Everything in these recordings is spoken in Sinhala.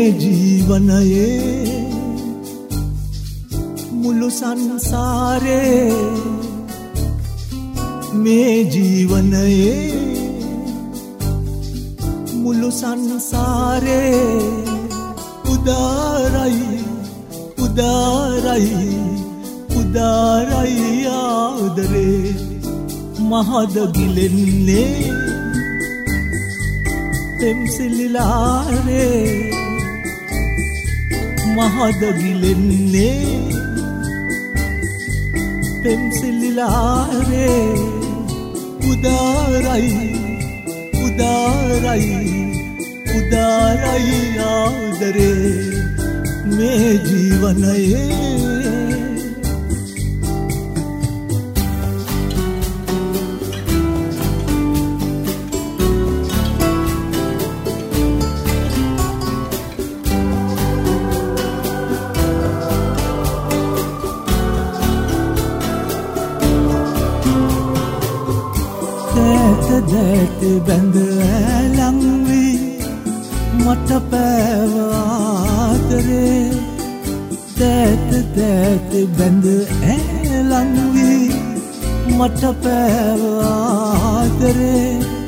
ජීවනයේ මුළු සංසාරේ මේ ජීවනයේ මුළු සංසාරේ උදාරයි උදාරයි උදාරයි ආදරේ මහද ගිලෙන්නේ තෙම්සිලිලාරේ මහද ගිලෙන්නේ තෙම්සිලිලාරේ උදාරයි උදාරයි උදාරයි ආදරේ මේ ජීවනයේ දැත බැඳ ඇලං වී මට පෑව ආදරේ දැත බැඳ ඇලං වී මට පෑව ආදරේ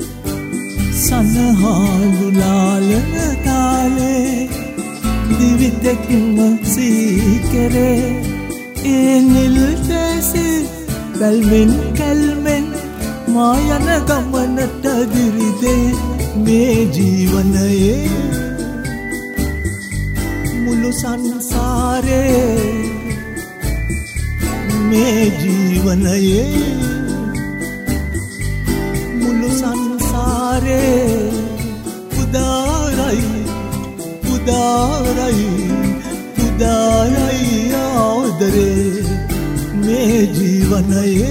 සනහාලු ලාලන තාලේ දිවි දෙකම සීකරේ ඒ නිල් තැසි බැල්මෙන් කැල්මෙන් මායන ගමනට දිරිදේ මේ ජීවනයේ මුළු සංසාරේ මේ ජීවනයේ මුළු සංසාරේ උදාරයි උදාරයි උදාරයි ආදරේ මේ ජීවනයේ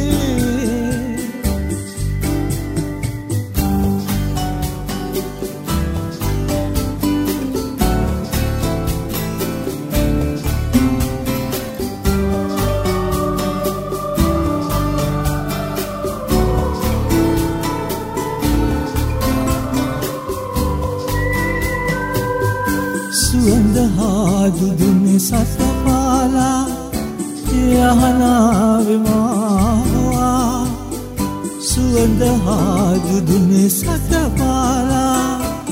සුවඳ හාදුදුනේ සතපාලා යහනාවෙ මාවා සුවඳ හාදුදුනේ සතපාලා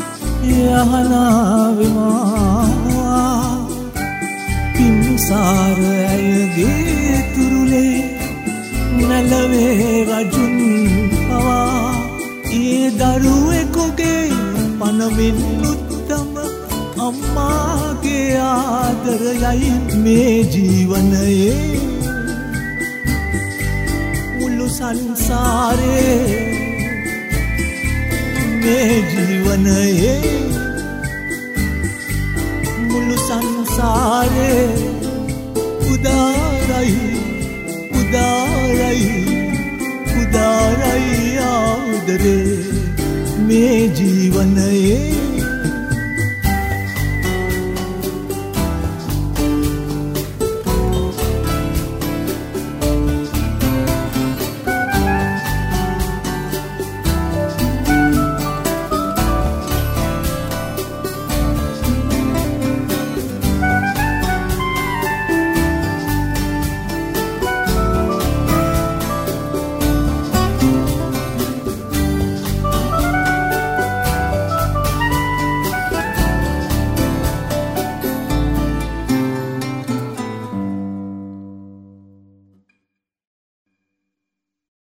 යහනාවෙ මාවා පිම්සාර ඇයගේ තුරුලේ නැලවේ රජුන් පවා ඒ දරුවෙකුගේ පනමින් උත්තම අම්මාගේ ආදරයයි මේ ජීවනයේ මුළු සංසාරේ මේ ජීවනයේ මුළු සංසාරේ උදාරයි උදාරයි උදාරයි ආදරේ මේ ජීවනයේ